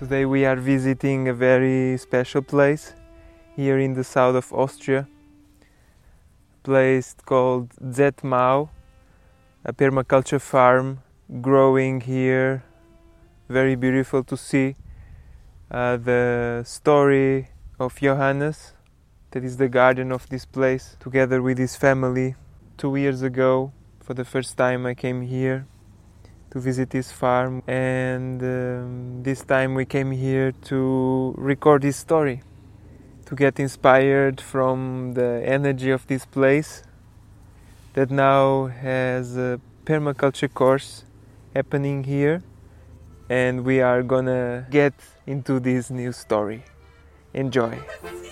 Today we are visiting a very special place here in the south of Austria, a place called Zetmau, a permaculture farm growing here, very beautiful to see. The story of Johannes, that is the guardian of this place, together with his family. 2 years ago, for the first time I came here to visit his farm, and this time we came here to record his story, to get inspired from the energy of this place that now has a permaculture course happening here, and we are gonna get into this new story. Enjoy!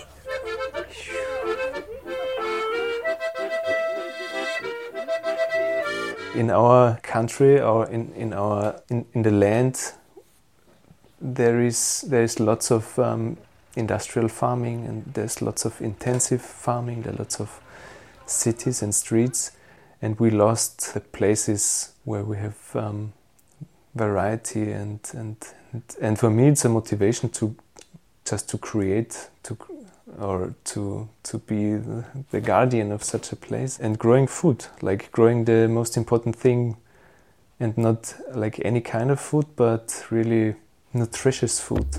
In our country or in the land, there is lots of industrial farming, and there's lots of intensive farming. There are lots of cities and streets, and we lost the places where we have variety and for me it's a motivation to create, to be the guardian of such a place, and growing food, like growing the most important thing, and not like any kind of food, but really nutritious food.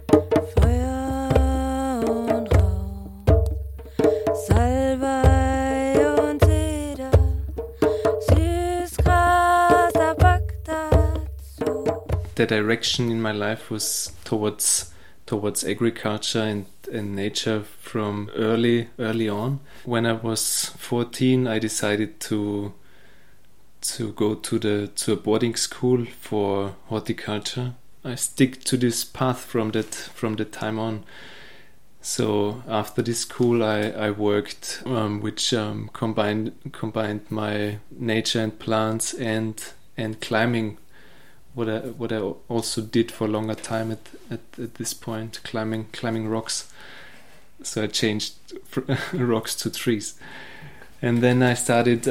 The direction in my life was towards agriculture and nature from early on. When I was 14, I decided to go to a boarding school for horticulture. I stick to this path from that time on. So after this school, I worked, which combined my nature and plants and climbing. What I also did for a longer time at this point, climbing rocks. So I changed rocks to trees, and then I started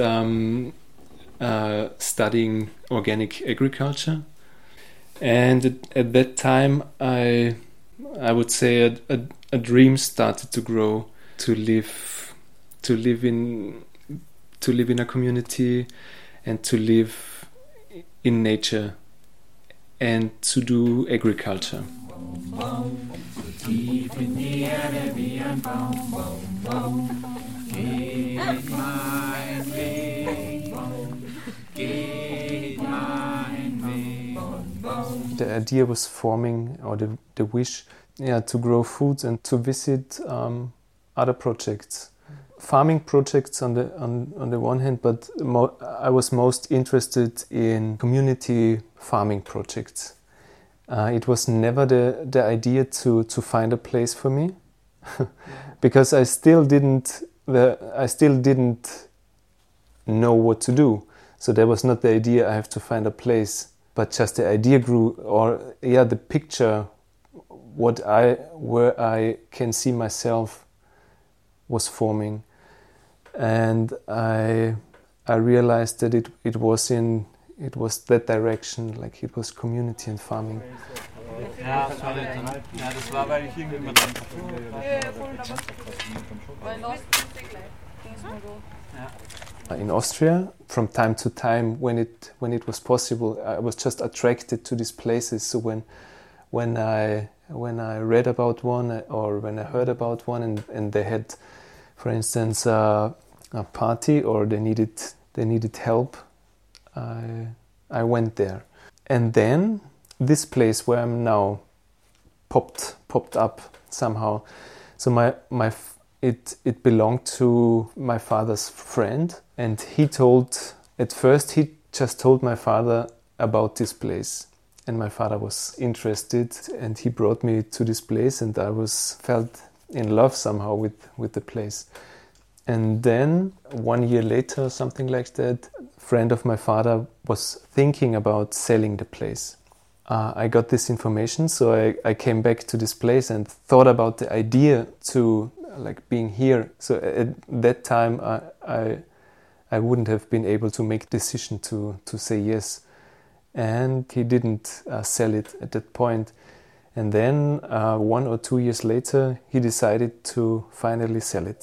studying organic agriculture. And at that time, I would say a dream started to grow, to live in a community, and to live in nature, and to do agriculture. The idea was forming, or the wish, to grow food and to visit other projects. Farming projects on the one hand, but I was most interested in community farming projects. It was never the idea to find a place for me, because I still didn't know what to do. So there was not the idea I have to find a place, but just the idea grew, or the picture, where I can see myself was forming. And I realized that it was that direction, like it was community and farming. In Austria, from time to time, when it was possible, I was just attracted to these places. So when I read about one, or when I heard about one, and they had, for instance, a party, or they needed help, I went there. And then this place where I'm now popped up somehow. So it belonged to my father's friend, and he just told my father about this place, and my father was interested, and he brought me to this place, and I felt in love somehow with the place. And then 1 year later, something like that, a friend of my father was thinking about selling the place. I got this information, so I came back to this place and thought about the idea to being here. So at that time, I wouldn't have been able to make a decision to say yes. And he didn't sell it at that point. And then 1 or 2 years later, he decided to finally sell it.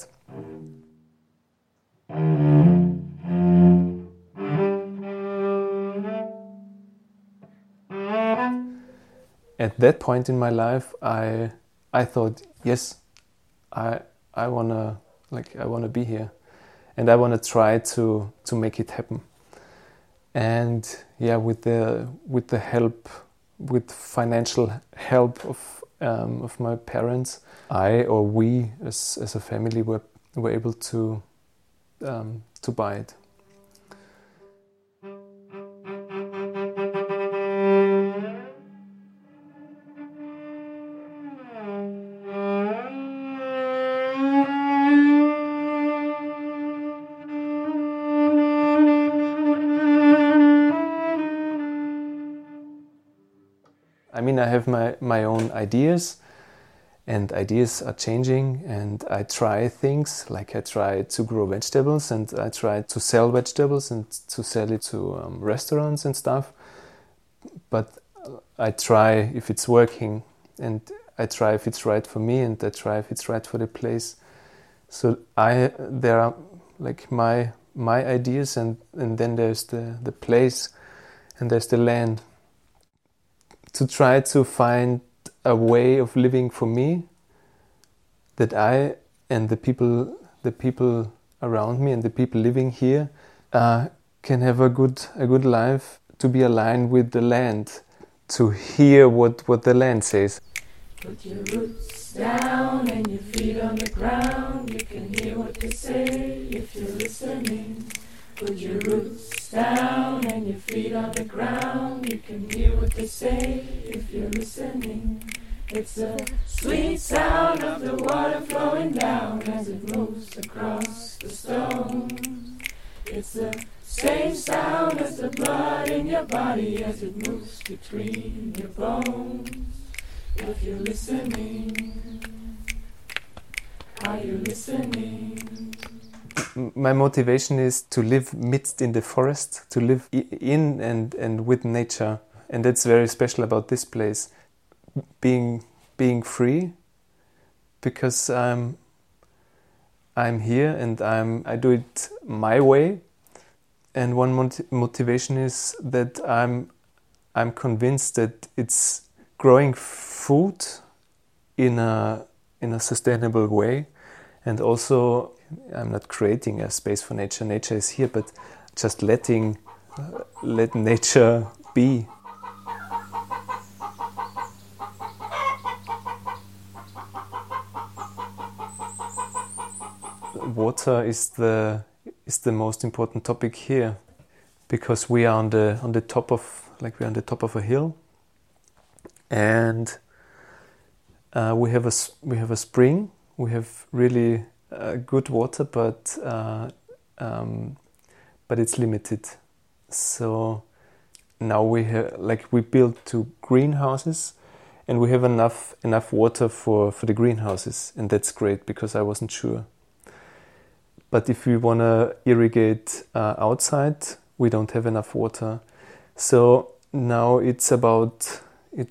At that point in my life, I thought, yes, I wanna be here, and I wanna try to make it happen. And yeah, with the help, with financial help of my parents, we as a family were able to buy it. I mean, I have my own ideas, and ideas are changing, and I try things, like I try to grow vegetables, and I try to sell vegetables and to sell it to restaurants and stuff. But I try if it's working, and I try if it's right for me, and I try if it's right for the place. So there are like my ideas, and then there's the place, and there's the land. To try to find a way of living for me that I and the people around me and the people living here can have a good life, to be aligned with the land, to hear what the land says. Put your roots down and your feet on the ground. You can hear what they say if you're listening. Put your roots down and your feet on the ground. You can hear what they say if you're listening. It's the sweet sound of the water flowing down as it moves across the stones. It's the same sound as the blood in your body as it moves between your bones. If you're listening, are you listening? My motivation is to live midst in the forest, to live in and with nature, and that's very special about this place. Being free, because I'm here and I do it my way. And one motivation is that I'm convinced that it's growing food in a sustainable way, and also I'm not creating a space for nature. Nature is here, but just let nature be. Water is the most important topic here, because we are on the top of a hill, and we have a spring. We have really good water, but it's limited. So now we built 2 greenhouses, and we have enough water for the greenhouses, and that's great, because I wasn't sure. But if we want to irrigate outside, we don't have enough water. So now it's about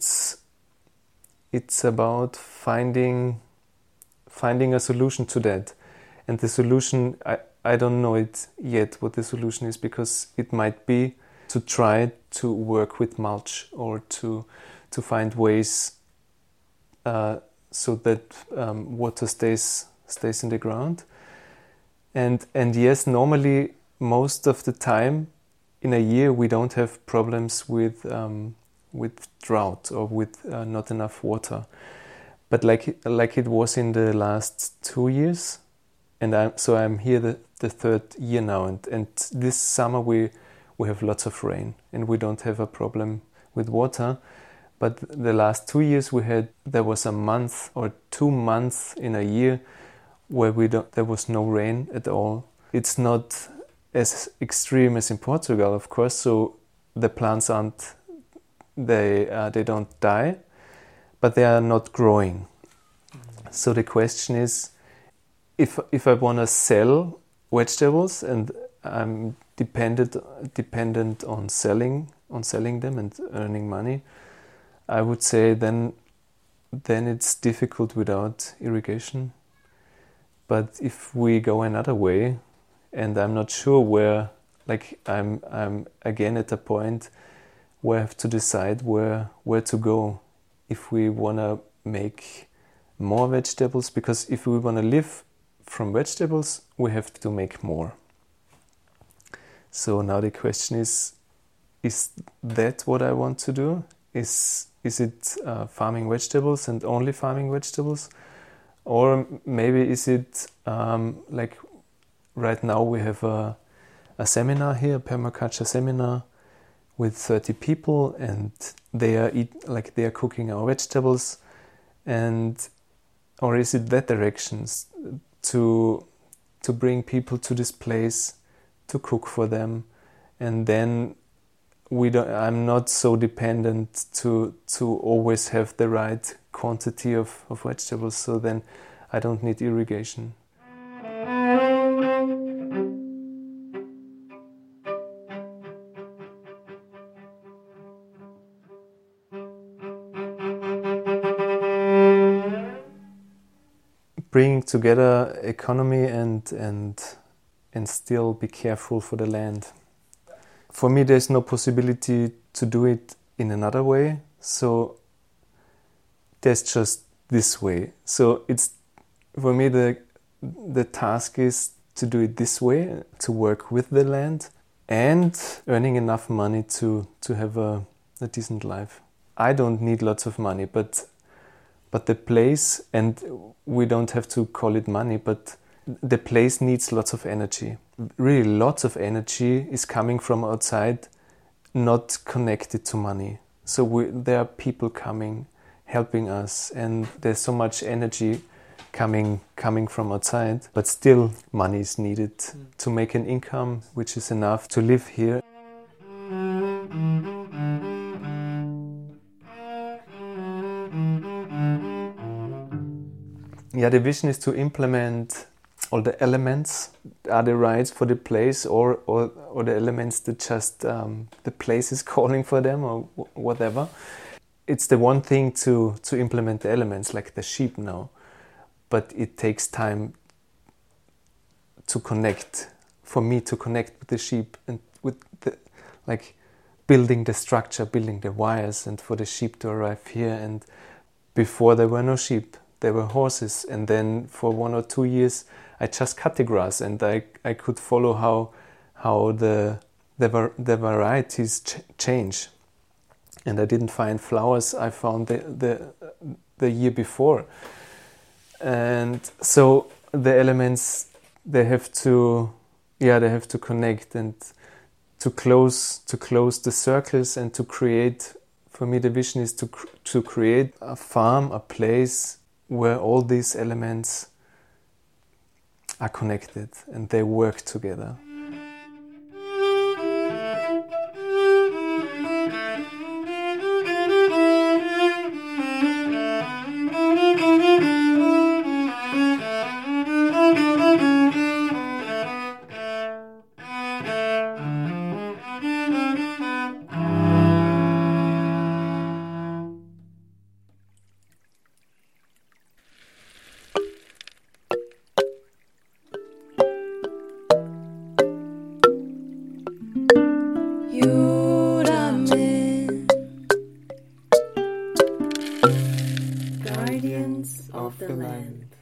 finding a solution to that. And the solution, I don't know it yet what the solution is, because it might be to try to work with mulch, or to find ways so that water stays in the ground. And yes, normally most of the time in a year we don't have problems with drought or with not enough water. But like it was in the last 2 years, and I'm here the 3rd year now, and this summer we have lots of rain and we don't have a problem with water. But the last 2 years there was a month or 2 months in a year where there was no rain at all. It's not as extreme as in Portugal, of course, so the plants they don't die, but they are not growing. So the question is, if I want to sell vegetables and I'm dependent on selling them and earning money, I would say then then it's difficult without irrigation. But if we go another way, and I'm not sure where, like I'm again at a point where I have to decide where to go. If we want to make more vegetables, because if we want to live from vegetables, we have to make more. So now the question is that what I want to do? Is it farming vegetables and only farming vegetables? Or maybe is it like right now we have a seminar here, a permaculture seminar with 30 people, and they are cooking our vegetables, and or is it that directions to bring people to this place to cook for them, and then I'm not so dependent to always have the right quantity of vegetables, so then I don't need irrigation. Bringing together economy and still be careful for the land. For me, there's no possibility to do it in another way, so there's just this way. So it's, for me, the task is to do it this way, to work with the land and earning enough money to have a decent life. I don't need lots of money, but the place, and we don't have to call it money, but the place needs lots of energy. Really, lots of energy is coming from outside, not connected to money. So there are people coming, helping us, and there's so much energy coming from outside, but still money is needed to make an income which is enough to live here. Yeah, the vision is to implement all the elements. Are the right for the place, or the elements that just the place is calling for them, or whatever. It's the one thing to implement the elements, like the sheep now, but it takes time to connect, for me to connect with the sheep and with the, like, building the structure, building the wires, and for the sheep to arrive here. And before there were no sheep, there were horses, and then for 1 or 2 years I just cut the grass, and I could follow how the varieties change. And I didn't find flowers I found the year before. And so the elements, they have to connect and to close the circles, and to create, for me the vision is to create a farm, a place where all these elements are connected and they work together. Guardians of the land.